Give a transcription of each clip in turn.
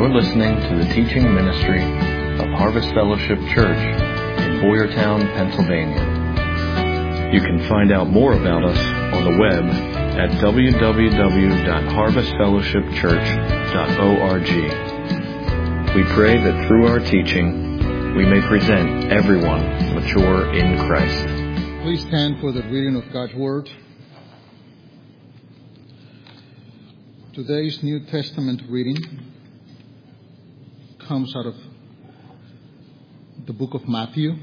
You're listening to the teaching ministry of Harvest Fellowship Church in Boyertown, Pennsylvania. You can find out more about us on the web at www.harvestfellowshipchurch.org. We pray that through our teaching, we may present everyone mature in Christ. Please stand for the reading of God's Word. Today's New Testament reading comes out of the book of Matthew,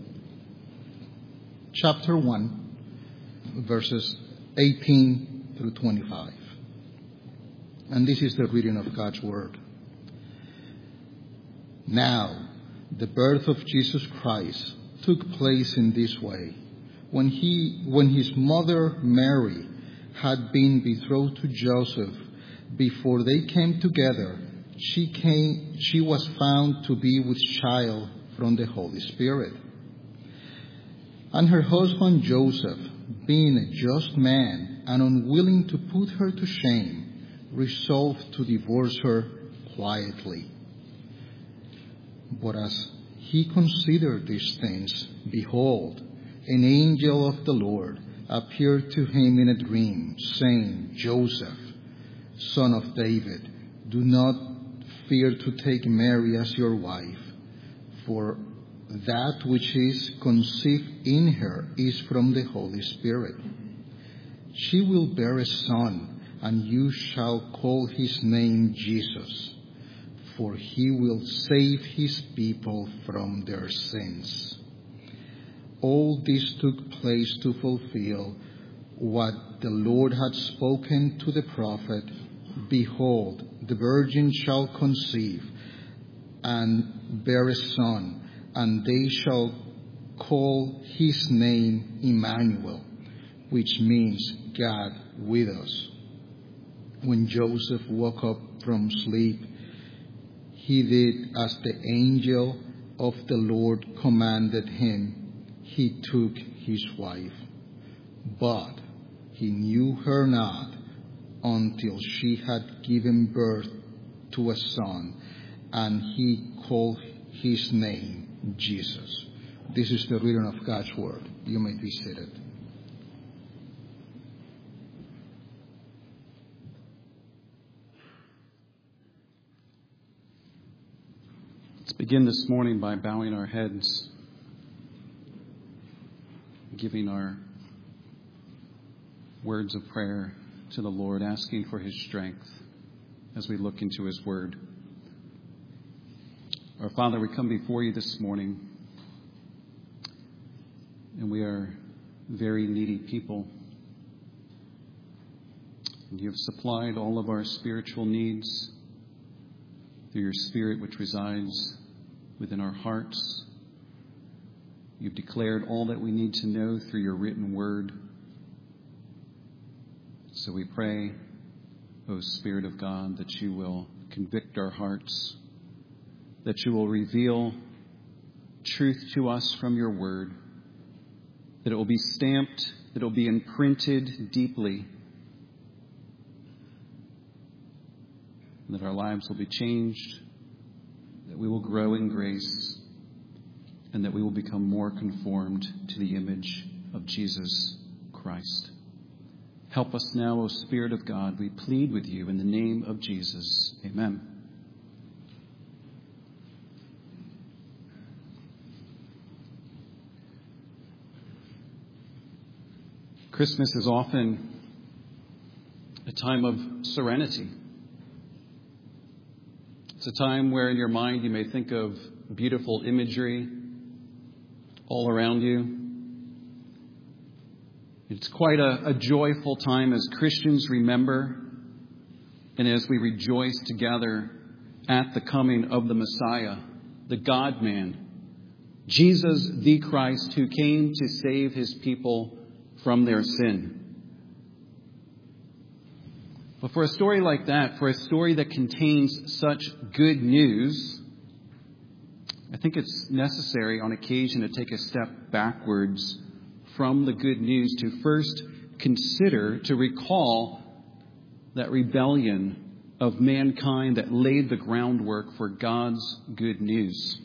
chapter 1, verses 18 through 25. And this is the reading of God's Word. Now, the birth of Jesus Christ took place in this way. When his mother Mary had been betrothed to Joseph, before they came together, she was found to be with child from the Holy Spirit. And her husband Joseph, being a just man and unwilling to put her to shame, resolved to divorce her quietly. But as he considered these things, behold, an angel of the Lord appeared to him in a dream, saying, Joseph, son of David, do not fear to take Mary as your wife, for that which is conceived in her is from the Holy Spirit. She will bear a son, and you shall call his name Jesus, for he will save his people from their sins. All this took place to fulfill what the Lord had spoken to the prophet. Behold, the virgin shall conceive and bear a son, and they shall call his name Emmanuel, which means God with us. When Joseph woke up from sleep, he did as the angel of the Lord commanded him. He took his wife, but he knew her not until she had given birth to a son, and he called his name Jesus. This is the reading of God's Word. You may be seated. Let's begin this morning by bowing our heads, giving our words of prayer to the Lord, asking for his strength as we look into his word. Our Father, we come before you this morning, and we are very needy people. And you have supplied all of our spiritual needs through your Spirit which resides within our hearts. You've declared all that we need to know through your written word. So we pray, O Spirit of God, that you will convict our hearts, that you will reveal truth to us from your word, that it will be stamped, that it will be imprinted deeply, and that our lives will be changed, that we will grow in grace, and that we will become more conformed to the image of Jesus Christ. Help us now, O Spirit of God. We plead with you in the name of Jesus. Amen. Christmas is often a time of serenity. It's a time where in your mind you may think of beautiful imagery all around you. It's quite a joyful time as Christians remember and as we rejoice together at the coming of the Messiah, the God-man, Jesus the Christ, who came to save his people from their sin. But for a story like that, for a story that contains such good news, I think it's necessary on occasion to take a step backwards from the good news to first consider, to recall that rebellion of mankind that laid the groundwork for God's good news.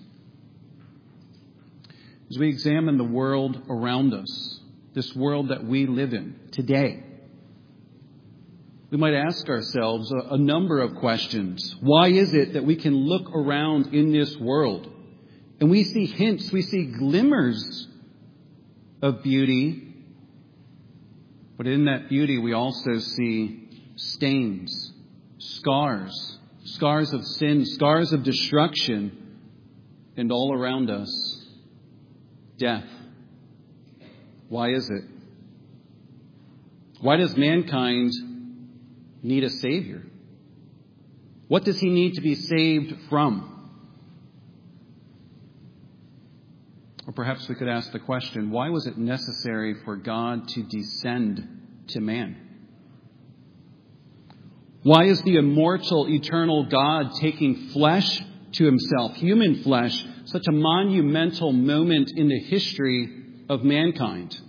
As we examine the world around us, this world that we live in today, we might ask ourselves a number of questions. Why is it that we can look around in this world and we see hints, we see glimmers of beauty, but in that beauty we also see stains, scars of sin, scars of destruction, and all around us, death. Why is it? Why does mankind need a Savior? What does he need to be saved from? Or perhaps we could ask the question, why was it necessary for God to descend to man? Why is the immortal, eternal God taking flesh to himself, human flesh, such a monumental moment in the history of mankind?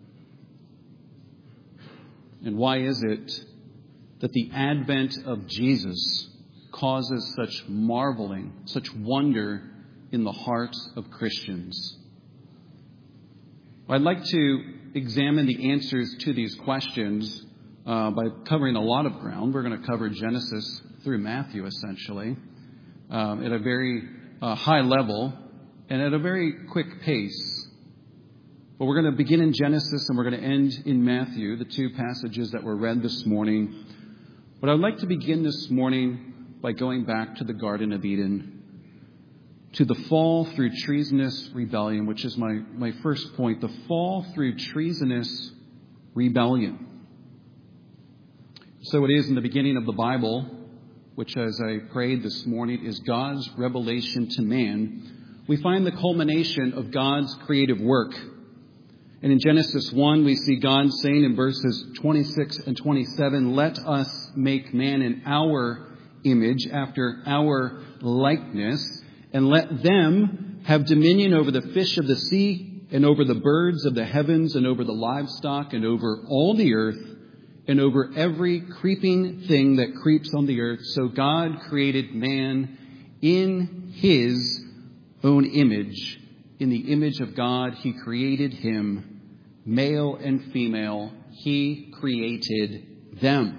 And why is it that the advent of Jesus causes such marveling, such wonder in the hearts of Christians? I'd like to examine the answers to these questions by covering a lot of ground. We're going to cover Genesis through Matthew, essentially, at a very high level and at a very quick pace. But we're going to begin in Genesis and we're going to end in Matthew, the two passages that were read this morning. But I'd like to begin this morning by going back to the Garden of Eden, to the fall through treasonous rebellion, which is my first point, the fall through treasonous rebellion. So it is in the beginning of the Bible, which, as I prayed this morning, is God's revelation to man. We find the culmination of God's creative work. And in Genesis 1, we see God saying in verses 26 and 27, "Let us make man in our image, after our likeness, and let them have dominion over the fish of the sea, and over the birds of the heavens, and over the livestock, and over all the earth, and over every creeping thing that creeps on the earth." So God created man in his own image. In the image of God, he created him. Male and female, he created them.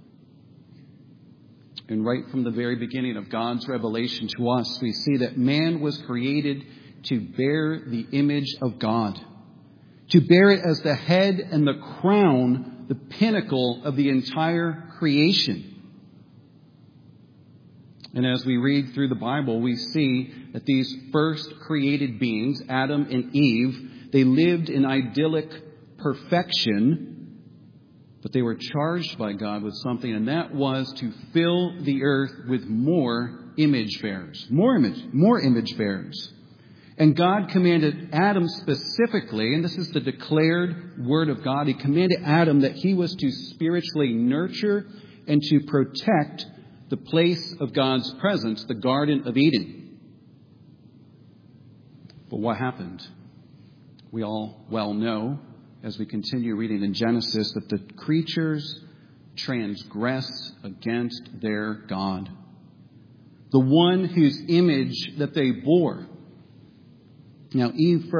And right from the very beginning of God's revelation to us, we see that man was created to bear the image of God, to bear it as the head and the crown, the pinnacle of the entire creation. And as we read through the Bible, we see that these first created beings, Adam and Eve, they lived in idyllic perfection, but they were charged by God with something, and that was to fill the earth with more image bearers, more image bearers. And God commanded Adam specifically, and this is the declared word of God, he commanded Adam that he was to spiritually nurture and to protect the place of God's presence, the Garden of Eden. But what happened? We all well know, as we continue reading in Genesis, that the creatures transgressed against their God, the one whose image that they bore. Now, Eve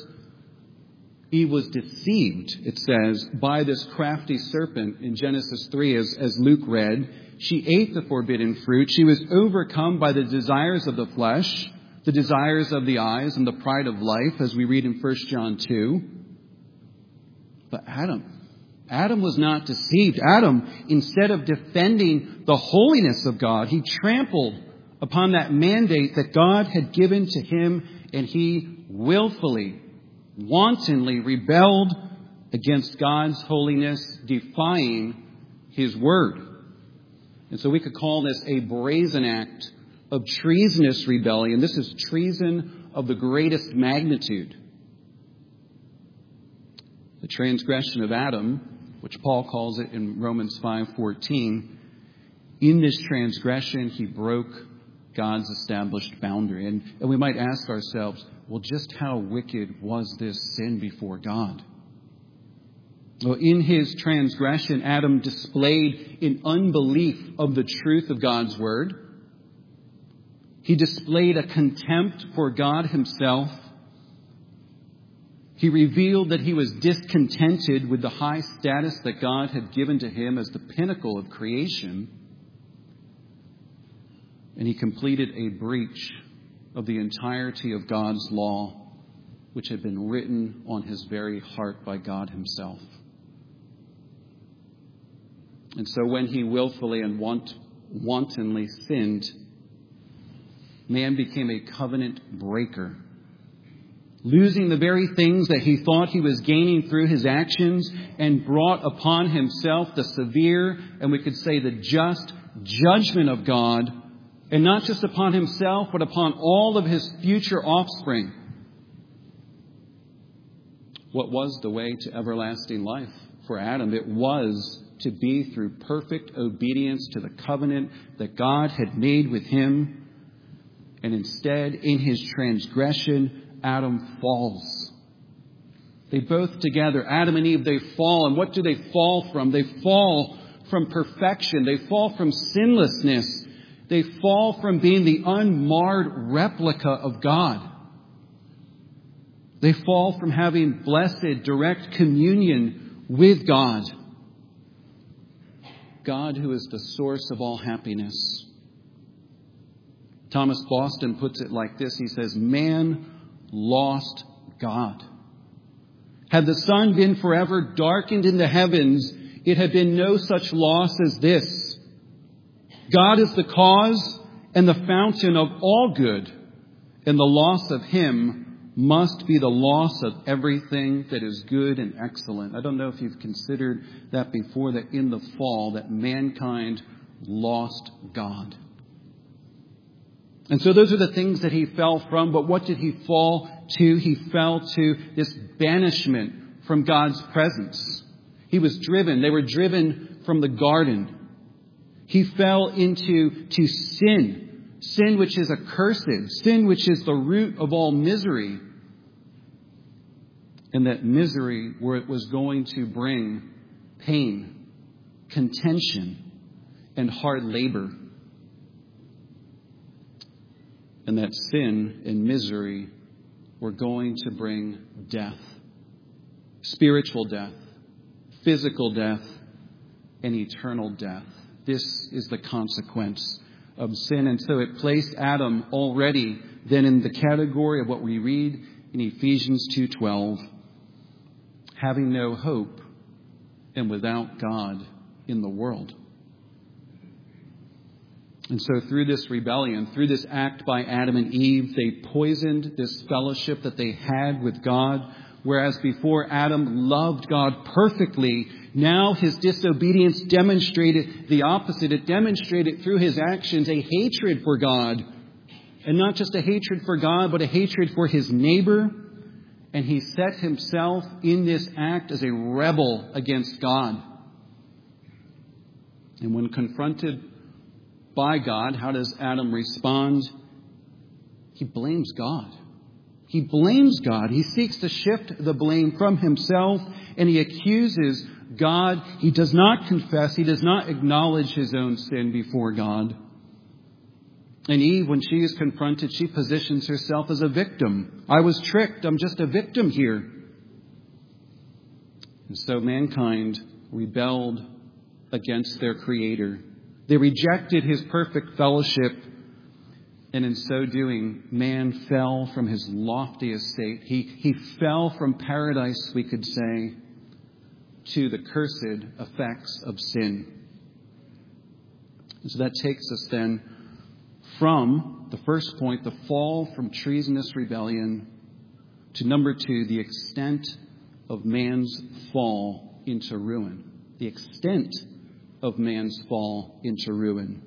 was deceived, it says, by this crafty serpent in Genesis 3, as Luke read. She ate the forbidden fruit. She was overcome by the desires of the flesh, the desires of the eyes, and the pride of life, as we read in 1 John 2. But Adam was not deceived. Adam, instead of defending the holiness of God, he trampled upon that mandate that God had given to him, and he willfully, wantonly rebelled against God's holiness, defying his word. And so we could call this a brazen act of treasonous rebellion. This is treason of the greatest magnitude. The transgression of Adam, which Paul calls it in Romans 5:14, in this transgression he broke God's established boundary. And we might ask ourselves, well, just how wicked was this sin before God? Well, in his transgression, Adam displayed an unbelief of the truth of God's word. He displayed a contempt for God himself. He revealed that he was discontented with the high status that God had given to him as the pinnacle of creation. And he completed a breach of the entirety of God's law, which had been written on his very heart by God himself. And so when he willfully and wantonly sinned, man became a covenant breaker, losing the very things that he thought he was gaining through his actions, and brought upon himself the severe, and we could say the just, judgment of God, and not just upon himself, but upon all of his future offspring. What was the way to everlasting life for Adam? It was to be through perfect obedience to the covenant that God had made with him. And instead, in his transgression, Adam falls. They both together, Adam and Eve, they fall. And what do they fall from? They fall from perfection. They fall from sinlessness. They fall from being the unmarred replica of God. They fall from having blessed, direct communion with God. God, who is the source of all happiness. Thomas Boston puts it like this. He says, man lost God. Had the sun been forever darkened in the heavens, it had been no such loss as this. God is the cause and the fountain of all good, and the loss of him must be the loss of everything that is good and excellent. I don't know if you've considered that before, that in the fall, that mankind lost God. And so those are the things that he fell from. But what did he fall to? He fell to this banishment from God's presence. He was driven. They were driven from the garden. He fell into sin. Sin which is accursed. Sin which is the root of all misery. And that misery where it was going to bring pain, contention, and hard labor. And that sin and misery were going to bring death. Spiritual death, physical death, and eternal death. This is the consequence of sin. And so it placed Adam already then in the category of what we read in Ephesians 2:12, having no hope and without God in the world. And so through this rebellion, through this act by Adam and Eve, they poisoned this fellowship that they had with God. Whereas before Adam loved God perfectly, now his disobedience demonstrated the opposite. It demonstrated through his actions a hatred for God. And not just a hatred for God, but a hatred for his neighbor. And he set himself in this act as a rebel against God. And when confronted by God, how does Adam respond? He blames God. He blames God. He seeks to shift the blame from himself, and he accuses God. He does not confess. He does not acknowledge his own sin before God. And Eve, when she is confronted, she positions herself as a victim. I was tricked. I'm just a victim here. And so mankind rebelled against their Creator. They rejected his perfect fellowship, and in so doing, man fell from his lofty estate. He fell from paradise, we could say, to the cursed effects of sin. And so that takes us then from the first point, the fall from treasonous rebellion, to number 2, the extent of man's fall into ruin. The extent of man's fall into ruin.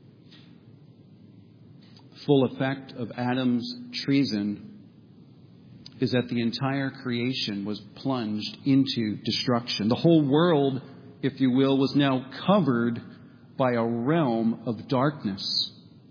Full effect of Adam's treason is that the entire creation was plunged into destruction. The whole world, if you will, was now covered by a realm of darkness.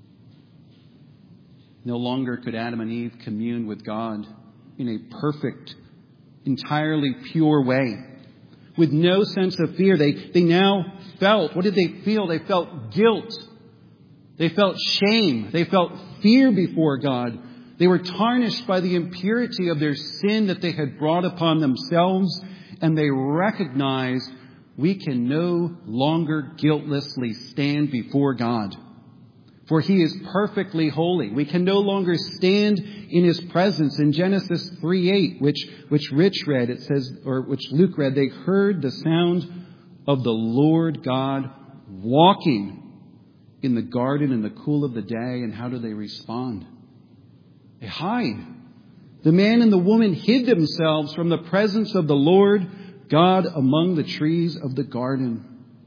No longer could Adam and Eve commune with God in a perfect, entirely pure way. with no sense of fear. They now felt, what did they feel? They felt guilt. They felt shame. They felt fear before God. They were tarnished by the impurity of their sin that they had brought upon themselves, and they recognized we can no longer guiltlessly stand before God. For He is perfectly holy. We can no longer stand in His presence. In Genesis 3:8, which Rich read, it says, or which Luke read, they heard the sound of the Lord God walking in the garden in the cool of the day. And how do they respond? They hide. The man and the woman hid themselves from the presence of the Lord God among the trees of the garden.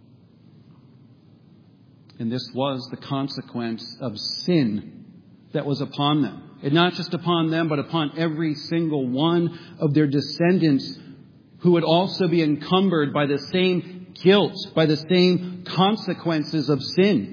And this was the consequence of sin that was upon them. And not just upon them, but upon every single one of their descendants who would also be encumbered by the same guilt, by the same consequences of sin.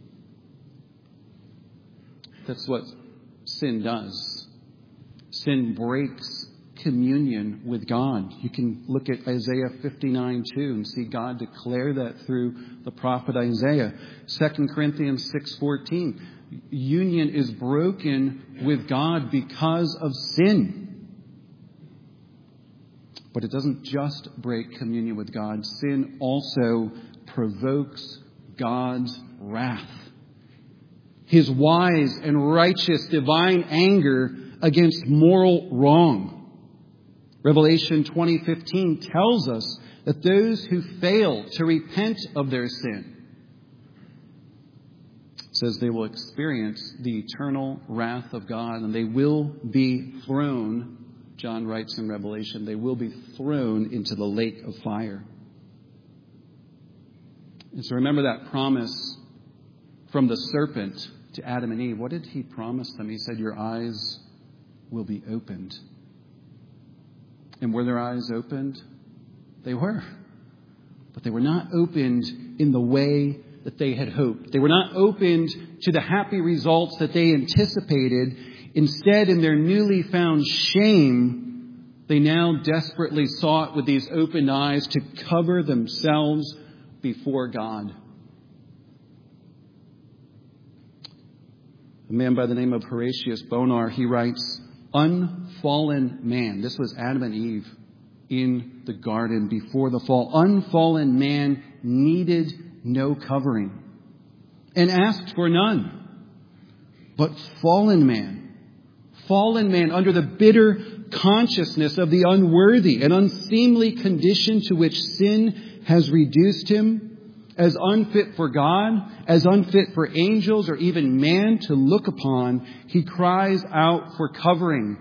That's what sin does. Sin breaks communion with God. You can look at Isaiah 59:2 and see God declare that through the prophet Isaiah. 2 Corinthians 6:14. Union is broken with God because of sin. But it doesn't just break communion with God. Sin also provokes God's wrath. His wise and righteous divine anger against moral wrong. Revelation 20:15 tells us that those who fail to repent of their sin, says they will experience the eternal wrath of God, and they will be thrown, John writes in Revelation, they will be thrown into the lake of fire. And so remember that promise from the serpent to Adam and Eve. What did he promise them? He said, your eyes will be opened. And were their eyes opened? They were. But they were not opened in the way that they had hoped. They were not opened to the happy results that they anticipated. Instead, in their newly found shame, they now desperately sought with these open eyes to cover themselves before God. A man by the name of Horatius Bonar, he writes, unfallen man. This was Adam and Eve in the garden before the fall. Unfallen man needed no covering and asked for none. But fallen man under the bitter consciousness of the unworthy and unseemly condition to which sin has reduced him, as unfit for God, as unfit for angels or even man to look upon, he cries out for covering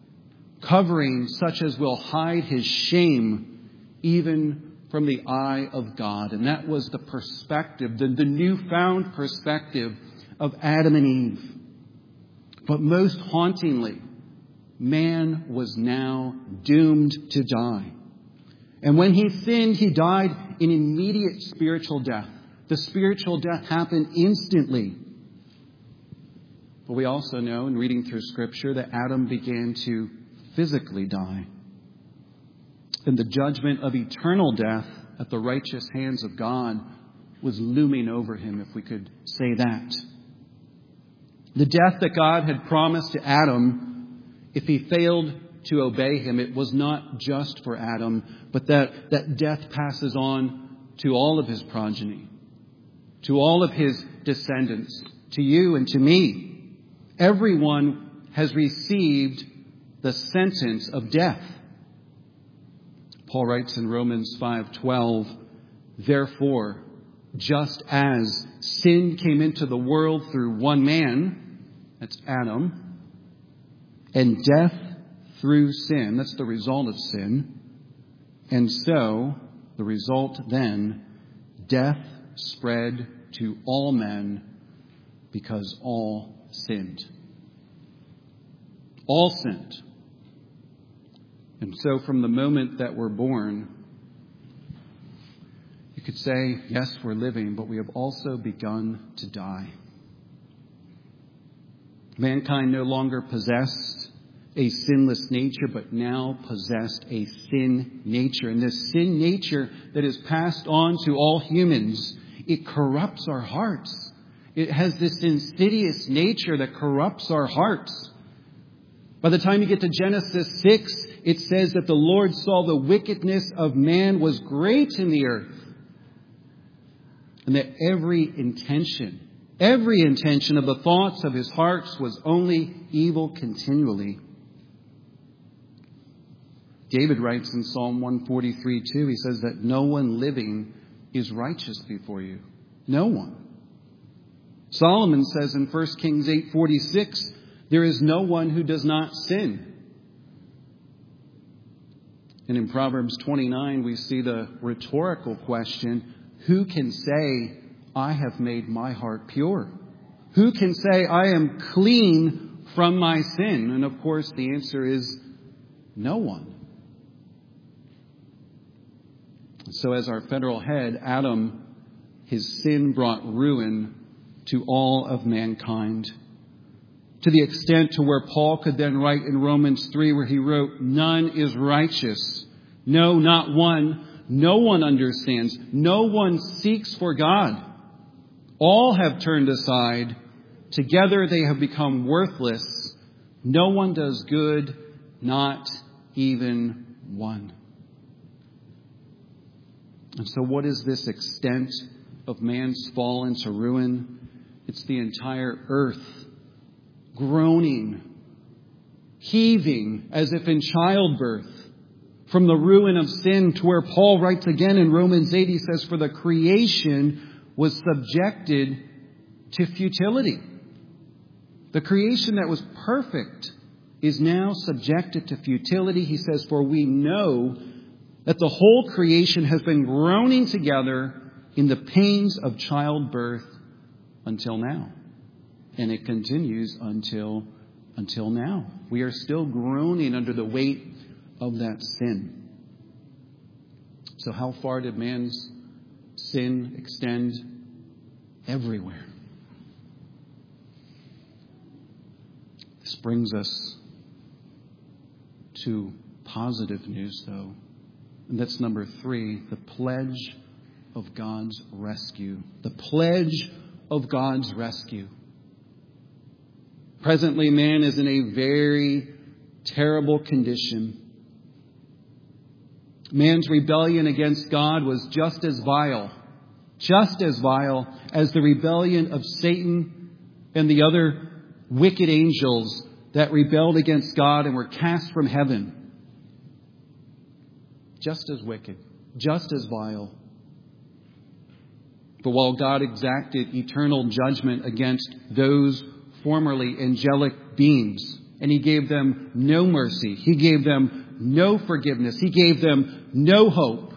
such as will hide his shame even from the eye of God. And that was the perspective, the newfound perspective of Adam and Eve. But most hauntingly, man was now doomed to die. And when he sinned, he died in immediate spiritual death. The spiritual death happened instantly. But we also know, in reading through Scripture, that Adam began to physically die. And the judgment of eternal death at the righteous hands of God was looming over him, if we could say that. The death that God had promised to Adam, if he failed to obey him, it was not just for Adam, but that death passes on to all of his progeny, to all of his descendants, to you and to me. Everyone has received the sentence of death. Paul writes in Romans 5:12, therefore, just as sin came into the world through one man, that's Adam, and death through sin, that's the result of sin, and so the result then, death spread to all men because all sinned. All sinned. And so from the moment that we're born, you could say, yes, we're living, but we have also begun to die. Mankind no longer possessed a sinless nature, but now possessed a sin nature. And this sin nature that is passed on to all humans, it corrupts our hearts. It has this insidious nature that corrupts our hearts. By the time you get to Genesis 6, it says that the Lord saw the wickedness of man was great in the earth. And that every intention of the thoughts of his hearts was only evil continually. David writes in Psalm 143:2, he says that no one living is righteous before you. No one. Solomon says in 1 Kings 8:46, there is no one who does not sin. And in Proverbs 29, we see the rhetorical question, who can say, I have made my heart pure? Who can say, I am clean from my sin? And of course, the answer is no one. So as our federal head, Adam, his sin brought ruin to all of mankind. To the extent to where Paul could then write in Romans 3, where he wrote, none is righteous. No, not one. No one understands. No one seeks for God. All have turned aside. Together they have become worthless. No one does good, not even one. And so what is this extent of man's fall into ruin? It's the entire earth groaning, heaving as if in childbirth from the ruin of sin, to where Paul writes again in Romans 8, he says, for the creation was subjected to futility. The creation that was perfect is now subjected to futility. He says, for we know that the whole creation has been groaning together in the pains of childbirth until now. And it continues until now. We are still groaning under the weight of that sin. So how far did man's sin extend? Everywhere. This brings us to positive news, though. And that's number 3, the pledge of God's rescue. The pledge of God's rescue. Presently, man is in a very terrible condition. Man's rebellion against God was just as vile as the rebellion of Satan and the other wicked angels that rebelled against God and were cast from heaven. Just as wicked, just as vile. For while God exacted eternal judgment against those formerly angelic beings, and he gave them no mercy, he gave them no forgiveness, he gave them no hope,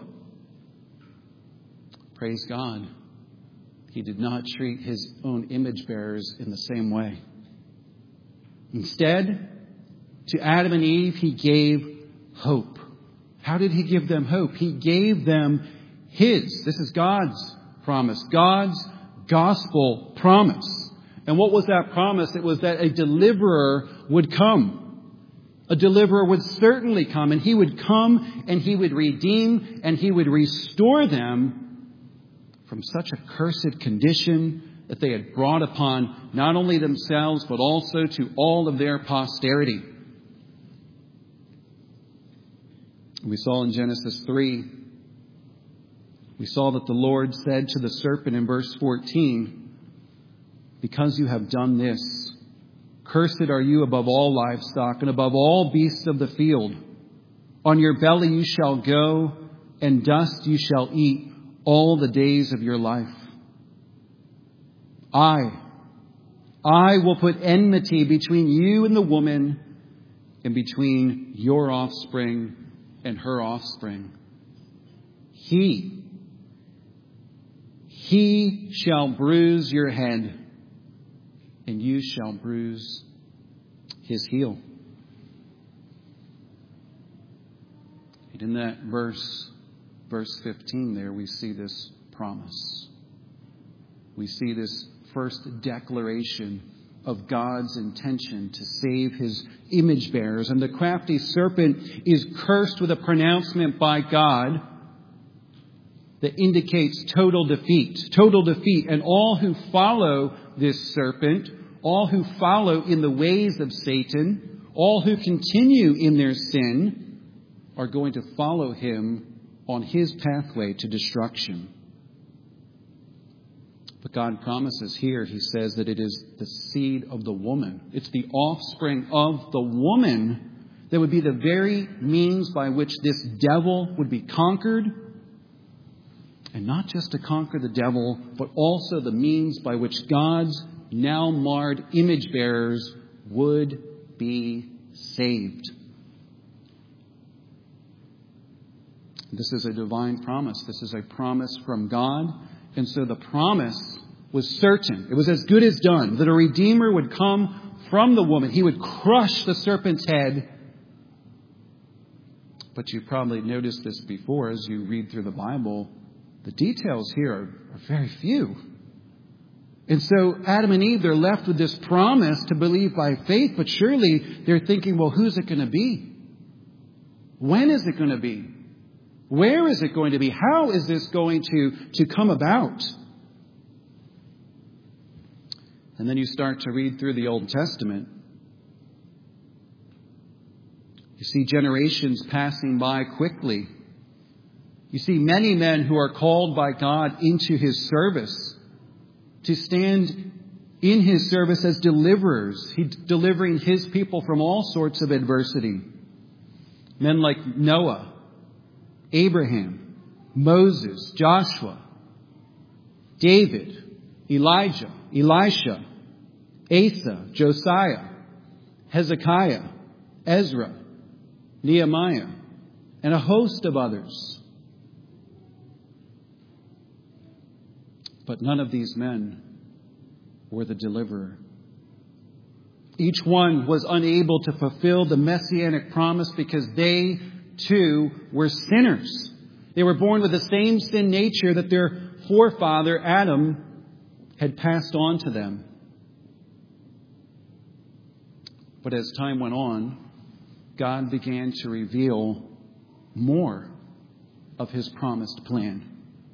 praise God, he did not treat his own image bearers in the same way. Instead, to Adam and Eve, he gave hope. How did he give them hope? He gave them this is God's promise, God's gospel promise. And what was that promise? It was that a deliverer would come. A deliverer would certainly come, and he would come and he would redeem and he would restore them from such a cursed condition that they had brought upon not only themselves, but also to all of their posterity. We saw in Genesis 3, we saw that the Lord said to the serpent in verse 14, because you have done this, cursed are you above all livestock and above all beasts of the field. On your belly you shall go, and dust you shall eat all the days of your life. I will put enmity between you and the woman, and between your offspring and her offspring. He shall bruise your head, and you shall bruise his heel. And in that verse 15 there, we see this promise. We see this first declaration of God's intention to save his image bearers. And the crafty serpent is cursed with a pronouncement by God that indicates total defeat. Total defeat. And all who follow this serpent, all who follow in the ways of Satan, all who continue in their sin, are going to follow him on his pathway to destruction. But God promises here, he says that it is the seed of the woman. It's the offspring of the woman that would be the very means by which this devil would be conquered. And not just to conquer the devil, but also the means by which God's now marred image bearers would be saved. This is a divine promise. This is a promise from God. And so the promise was certain. It was as good as done that a Redeemer would come from the woman. He would crush the serpent's head. But you probably noticed this before as you read through the Bible. The details here are very few. And so Adam and Eve, they're left with this promise to believe by faith. But surely they're thinking, well, who's it going to be? When is it going to be? Where is it going to be? How is this going to come about? And then you start to read through the Old Testament. You see generations passing by quickly. You see many men who are called by God into his service, to stand in his service as deliverers. He's delivering his people from all sorts of adversity. Men like Noah, Abraham, Moses, Joshua, David, Elijah, Elisha, Asa, Josiah, Hezekiah, Ezra, Nehemiah, and a host of others. But none of these men were the deliverer. Each one was unable to fulfill the messianic promise because they too were sinners. They were born with the same sin nature that their forefather Adam had passed on to them. But as time went on, God began to reveal more of his promised plan.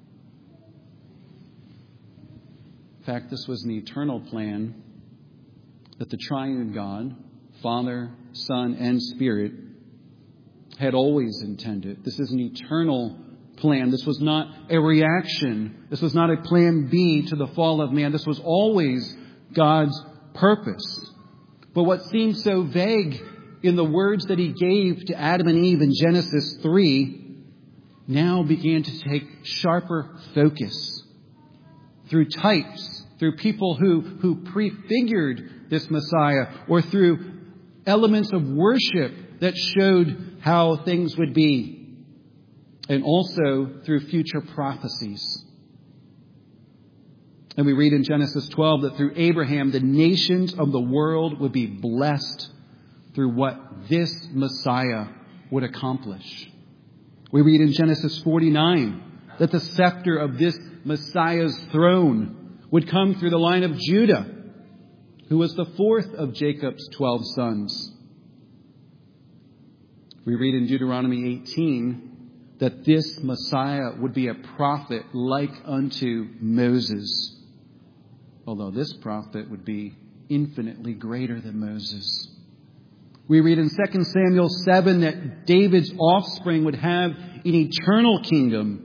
In fact, this was an eternal plan that the triune God, Father, Son, and Spirit, had always intended. This is an eternal plan. This was not a reaction. This was not a plan B to the fall of man. This was always God's purpose. But what seemed so vague in the words that he gave to Adam and Eve in Genesis 3 now began to take sharper focus through types, through people who prefigured this Messiah, or through elements of worship that showed how things would be, and also through future prophecies. And we read in Genesis 12 that through Abraham, the nations of the world would be blessed through what this Messiah would accomplish. We read in Genesis 49 that the scepter of this Messiah's throne would come through the line of Judah, who was the fourth of Jacob's 12 sons. We read in Deuteronomy 18 that this Messiah would be a prophet like unto Moses, although this prophet would be infinitely greater than Moses. We read in 2 Samuel 7 that David's offspring would have an eternal kingdom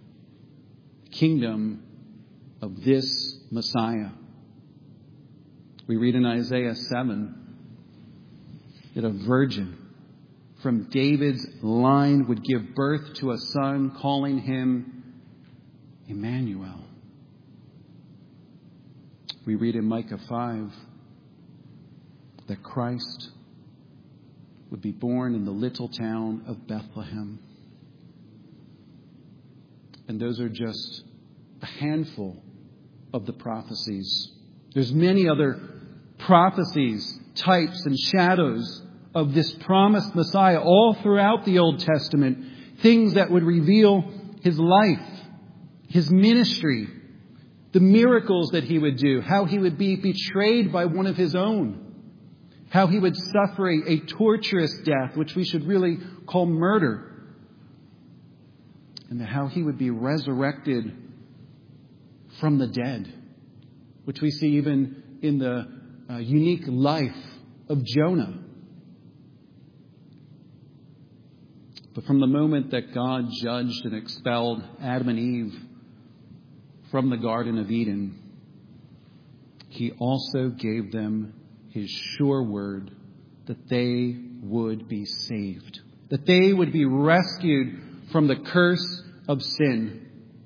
of this Messiah. We read in Isaiah 7 that a virgin from David's line would give birth to a son, calling him Emmanuel. We read in Micah 5 that Christ would be born in the little town of Bethlehem. And those are just a handful of the prophecies. There's many other prophecies, types, and shadows of this promised Messiah all throughout the Old Testament. Things that would reveal his life, his ministry, the miracles that he would do, how he would be betrayed by one of his own, how he would suffer a torturous death, which we should really call murder, and how he would be resurrected from the dead, which we see even in the unique life of Jonah. But from the moment that God judged and expelled Adam and Eve from the Garden of Eden, he also gave them his sure word that they would be saved, that they would be rescued from the curse of sin.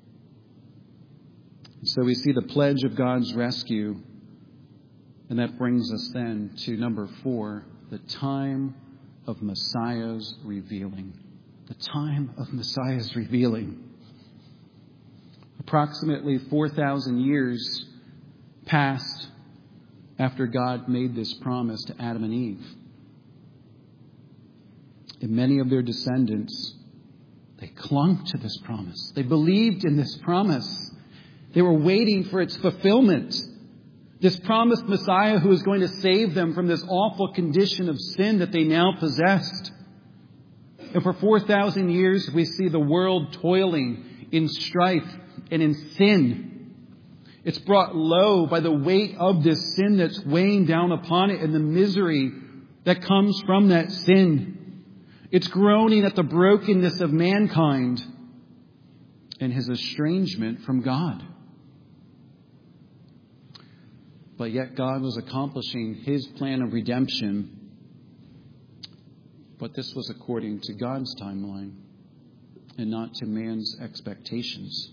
So we see the pledge of God's rescue, and that brings us then to number 4, the time of Messiah's revealing. The time of Messiah's revealing. Approximately 4,000 years passed after God made this promise to Adam and Eve. And many of their descendants, they clung to this promise. They believed in this promise. They were waiting for its fulfillment. This promised Messiah who was going to save them from this awful condition of sin that they now possessed. And for 4,000 years, we see the world toiling in strife and in sin. It's brought low by the weight of this sin that's weighing down upon it and the misery that comes from that sin. It's groaning at the brokenness of mankind and his estrangement from God. But yet God was accomplishing his plan of redemption. But this was according to God's timeline and not to man's expectations.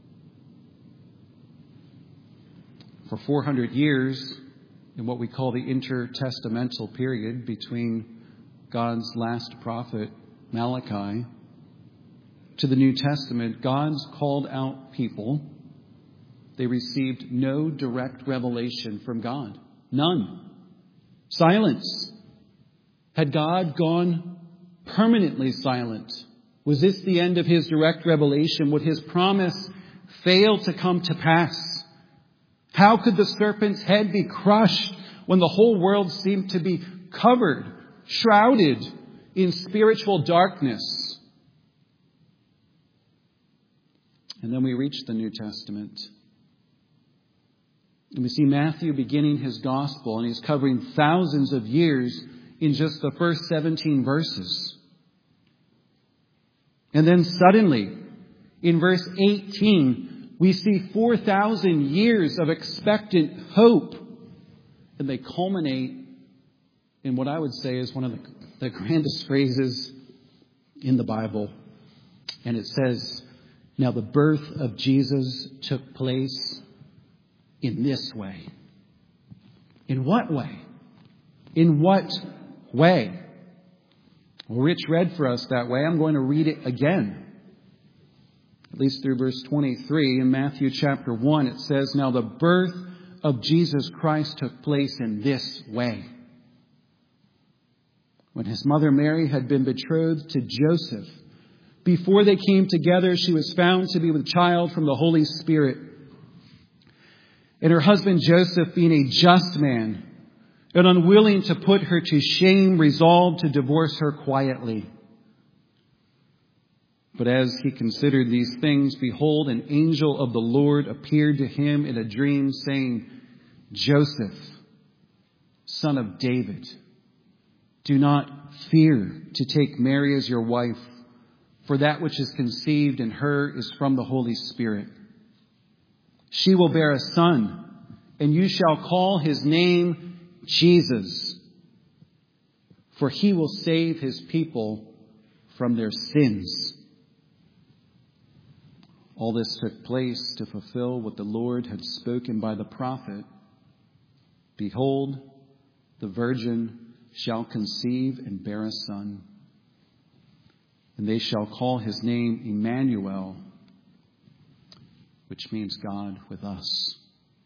For 400 years, in what we call the intertestamental period between God's last prophet, Malachi, to the New Testament, God's called out people. They received no direct revelation from God. None. Silence. Had God gone permanently silent? Was this the end of his direct revelation? Would his promise fail to come to pass? How could the serpent's head be crushed when the whole world seemed to be covered, shrouded in spiritual darkness? And then we reach the New Testament. And we see Matthew beginning his gospel, and he's covering thousands of years in just the first 17 verses. And then suddenly, in verse 18, we see 4,000 years of expectant hope. And they culminate in what I would say is one of the grandest phrases in the Bible. And it says, "Now the birth of Jesus took place in this way." In what way? In what way? Well, Rich read for us that way. I'm going to read it again. At least through verse 23 in Matthew chapter 1, it says, "Now the birth of Jesus Christ took place in this way. When his mother Mary had been betrothed to Joseph, before they came together, she was found to be with child from the Holy Spirit. And her husband Joseph, being a just man and unwilling to put her to shame, resolved to divorce her quietly. But as he considered these things, behold, an angel of the Lord appeared to him in a dream, saying, 'Joseph, son of David, do not fear to take Mary as your wife, for that which is conceived in her is from the Holy Spirit. She will bear a son, and you shall call his name Jesus, for he will save his people from their sins.' All this took place to fulfill what the Lord had spoken by the prophet. 'Behold, the virgin shall conceive and bear a son, and they shall call his name Emmanuel,' which means God with us."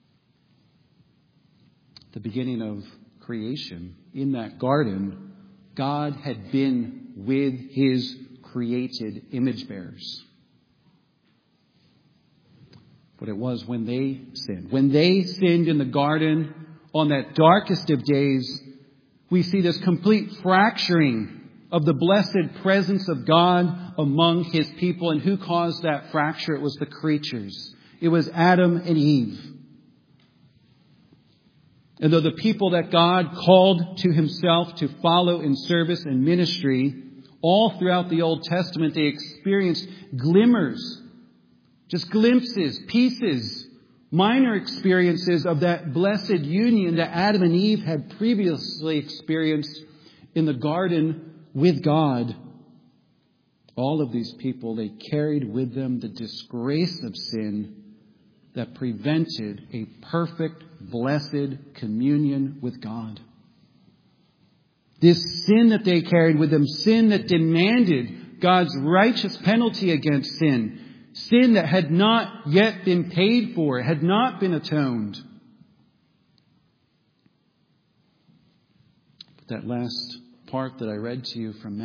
The beginning of creation, in that garden, God had been with his created image bearers. what it was when they sinned. When they sinned in the garden on that darkest of days, we see this complete fracturing of the blessed presence of God among His people. And who caused that fracture? It was the creatures. It was Adam and Eve. And though the people that God called to Himself to follow in service and ministry, all throughout the Old Testament, they experienced glimmers, just glimpses, pieces, minor experiences of that blessed union that Adam and Eve had previously experienced in the garden with God. All of these people, they carried with them the disgrace of sin that prevented a perfect, blessed communion with God. This sin that they carried with them, sin that demanded God's righteous penalty against sin, sin that had not yet been paid for, had not been atoned. But that last part that I read to you from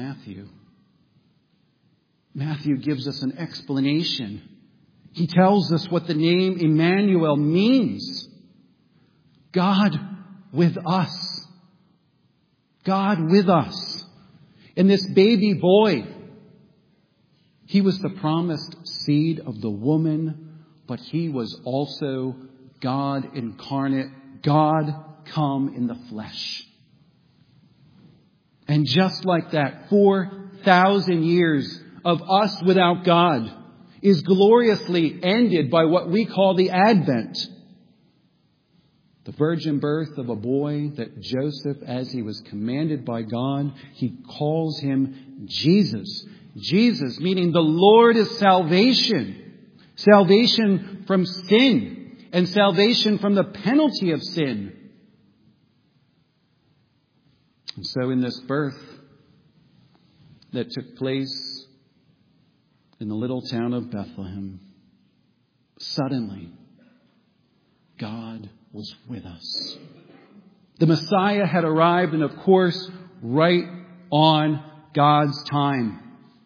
Matthew gives us an explanation. He tells us what the name Emmanuel means. God with us. God with us. And this baby boy, he was the promised seed of the woman, but he was also God incarnate, God come in the flesh. And just like that, 4,000 years of us without God is gloriously ended by what we call the Advent. The virgin birth of a boy that Joseph, as he was commanded by God, he calls him Jesus. Jesus, meaning the Lord is salvation. Salvation from sin and salvation from the penalty of sin. And so in this birth that took place in the little town of Bethlehem, suddenly God was with us. The Messiah had arrived, and of course, right on God's time.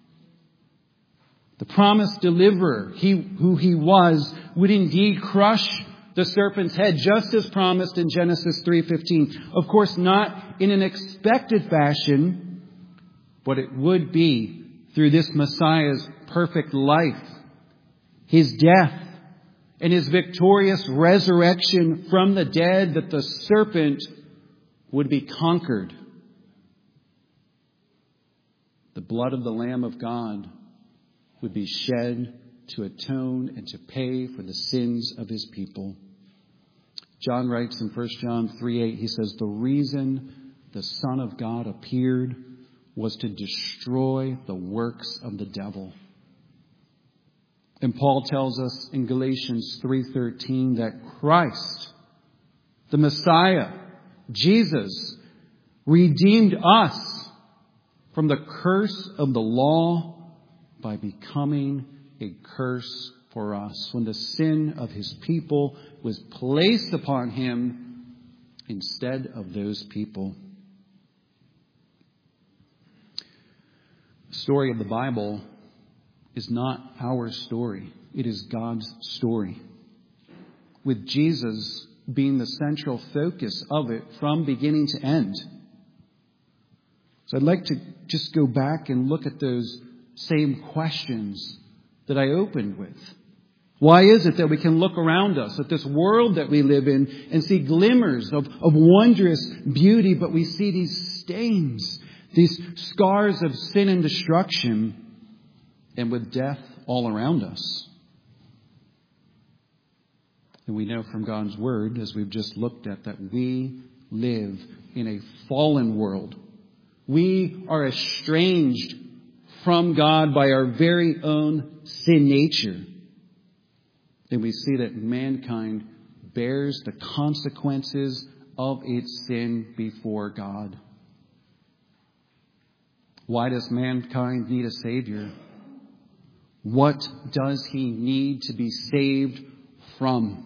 The promised deliverer, who he was, would indeed crush the serpent's head, just as promised in Genesis 3:15. Of course, not in an expected fashion, but it would be through this Messiah's perfect life, His death, and His victorious resurrection from the dead that the serpent would be conquered. The blood of the Lamb of God would be shed to atone and to pay for the sins of His people. John writes in 1 John 3:8, he says, the reason the Son of God appeared was to destroy the works of the devil. And Paul tells us in Galatians 3:13 that Christ, the Messiah, Jesus, redeemed us from the curse of the law by becoming a curse for us, when the sin of His people was placed upon Him instead of those people. The story of the Bible is not our story. It is God's story, with Jesus being the central focus of it from beginning to end. So I'd like to just go back and look at those same questions that I opened with. Why is it that we can look around us at this world that we live in and see glimmers of wondrous beauty, but we see these stains, these scars of sin and destruction, and with death all around us? And we know from God's Word, as we've just looked at, that we live in a fallen world. We are estranged from God by our very own sin nature. And we see that mankind bears the consequences of its sin before God. Why does mankind need a Savior? What does he need to be saved from?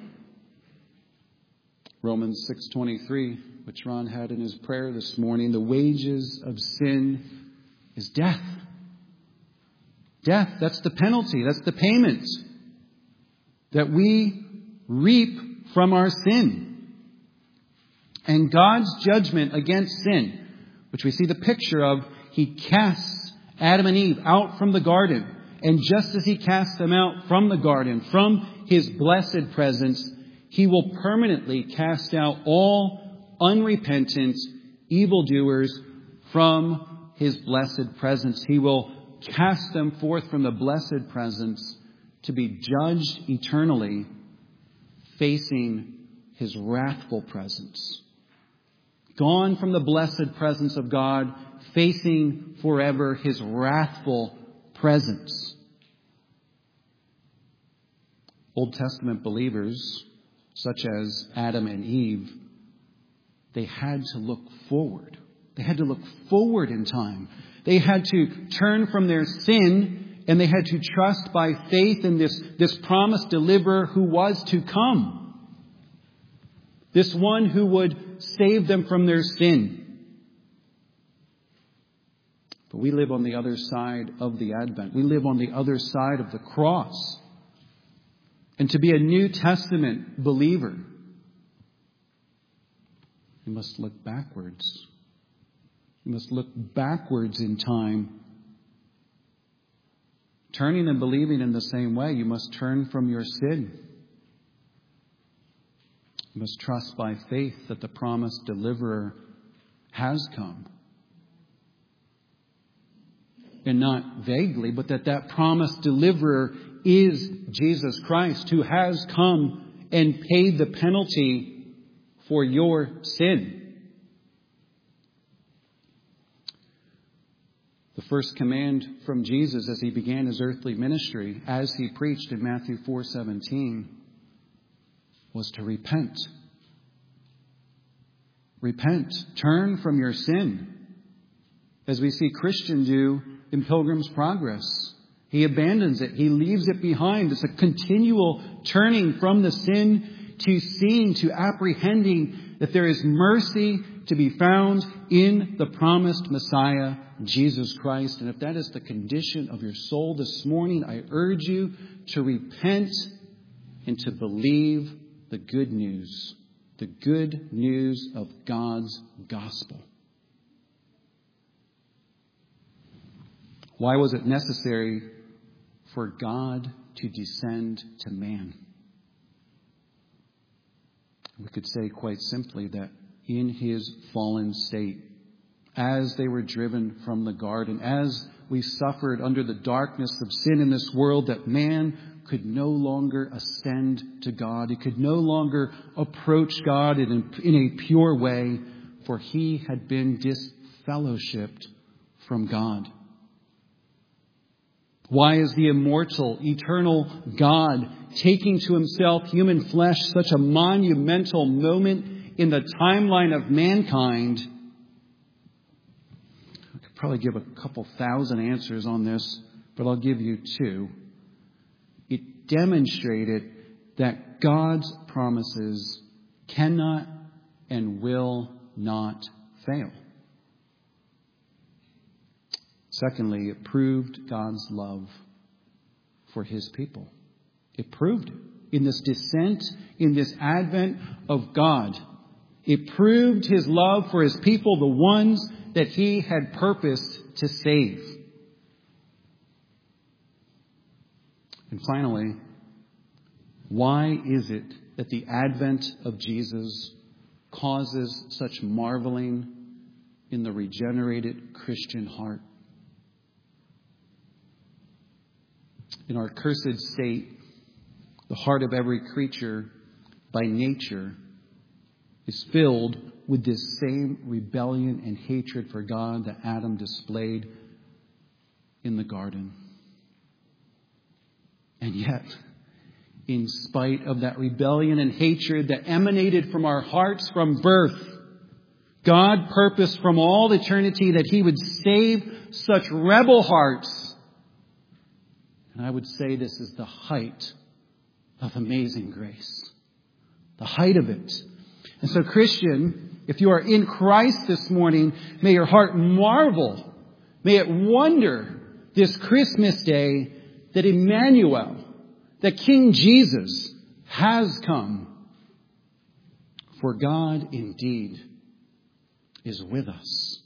Romans 6:23, which Ron had in his prayer this morning, the wages of sin is death. Death, that's the penalty, that's the payment. that we reap from our sin. And God's judgment against sin, which we see the picture of, He casts Adam and Eve out from the garden. And just as He cast them out from the garden, from His blessed presence, He will permanently cast out all unrepentant evildoers from His blessed presence. He will cast them forth from the blessed presence to be judged eternally, facing His wrathful presence. Gone from the blessed presence of God, facing forever His wrathful presence. Old Testament believers, such as Adam and Eve, they had to look forward. They had to look forward in time. They had to turn from their sin, and they had to trust by faith in this promised deliverer who was to come. This one who would save them from their sin. But we live on the other side of the Advent. We live on the other side of the cross. And to be a New Testament believer, you must look backwards. You must look backwards in time. Turning and believing in the same way, you must turn from your sin. You must trust by faith that the promised deliverer has come. And not vaguely, but that promised deliverer is Jesus Christ, who has come and paid the penalty for your sin. The first command from Jesus as He began His earthly ministry, as He preached in Matthew 4:17, was to repent. Repent. Turn from your sin. As we see Christian do in Pilgrim's Progress. He abandons it. He leaves it behind. It's a continual turning from the sin to seeing, to apprehending that there is mercy to be found in the promised Messiah, Jesus Christ. And if that is the condition of your soul this morning, I urge you to repent and to believe the good news of God's gospel. Why was it necessary for God to descend to man? We could say quite simply that in His fallen state, as they were driven from the garden, as we suffered under the darkness of sin in this world, that man could no longer ascend to God. He could no longer approach God in a pure way, for he had been disfellowshipped from God. Why is the immortal, eternal God taking to Himself human flesh such a monumental moment in the timeline of mankind? I could probably give a couple thousand answers on this, but I'll give you two. It demonstrated that God's promises cannot and will not fail. Secondly, it proved God's love for His people. It proved it. In this descent, in this advent of God, it proved His love for His people, the ones that He had purposed to save. And finally, why is it that the advent of Jesus causes such marveling in the regenerated Christian heart? In our cursed state, the heart of every creature by nature is filled with this same rebellion and hatred for God that Adam displayed in the garden. And yet, in spite of that rebellion and hatred that emanated from our hearts from birth, God purposed from all eternity that He would save such rebel hearts. And I would say this is the height of amazing grace. The height of it. And so, Christian, if you are in Christ this morning, may your heart marvel. May it wonder this Christmas day that Emmanuel, that King Jesus has come. For God indeed is with us.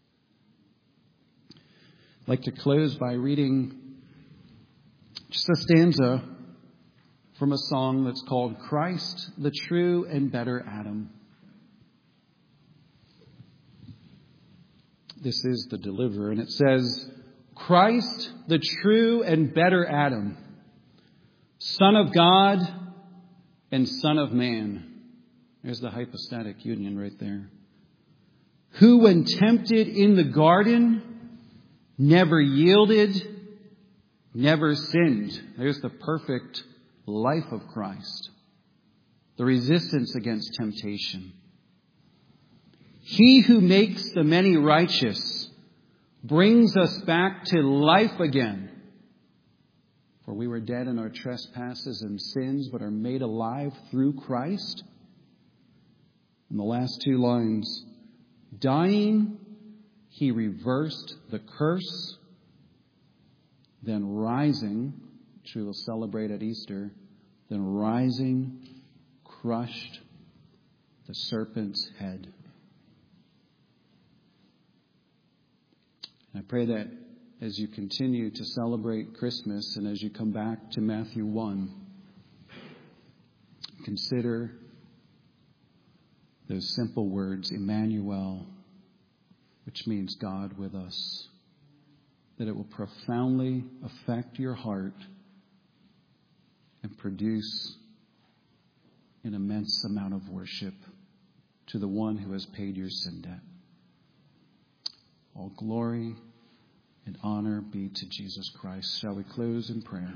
I'd like to close by reading just a stanza from a song that's called Christ, the True and Better Adam. This is the Deliverer, and it says, Christ, the true and better Adam, Son of God and Son of Man. There's the hypostatic union right there. Who, when tempted in the garden, never yielded, never sinned. There's the perfect life of Christ. The resistance against temptation. He who makes the many righteous brings us back to life again. For we were dead in our trespasses and sins, but are made alive through Christ. And the last two lines, dying, he reversed the curse. Then rising, which we will celebrate at Easter, then rising, crushed the serpent's head. And I pray that as you continue to celebrate Christmas and as you come back to Matthew 1, consider those simple words, Emmanuel, which means God with us. That it will profoundly affect your heart and produce an immense amount of worship to the one who has paid your sin debt. All glory and honor be to Jesus Christ. Shall we close in prayer?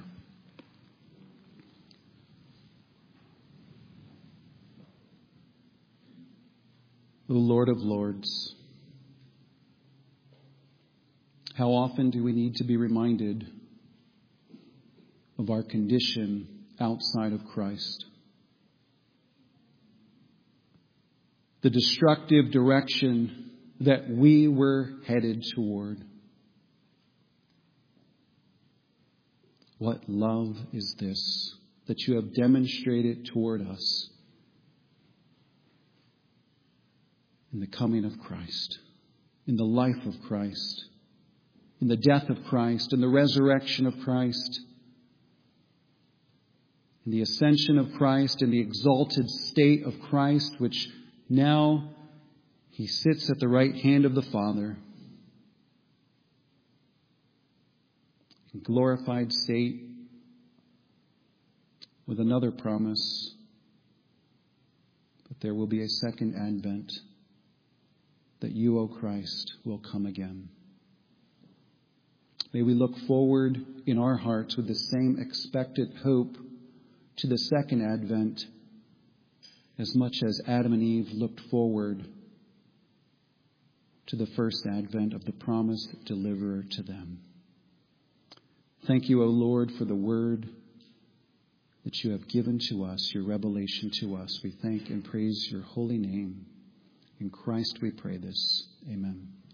O Lord of Lords, how often do we need to be reminded of our condition outside of Christ? The destructive direction that we were headed toward. What love is this that you have demonstrated toward us in the coming of Christ, in the life of Christ, in the death of Christ, in the resurrection of Christ, in the ascension of Christ, in the exalted state of Christ, which now he sits at the right hand of the Father, in glorified state, with another promise that there will be a second advent, that you, O Christ, will come again. May we look forward in our hearts with the same expectant hope to the second advent as much as Adam and Eve looked forward to the first advent of the promised deliverer to them. Thank you, O Lord, for the word that you have given to us, your revelation to us. We thank and praise your holy name. In Christ we pray this. Amen.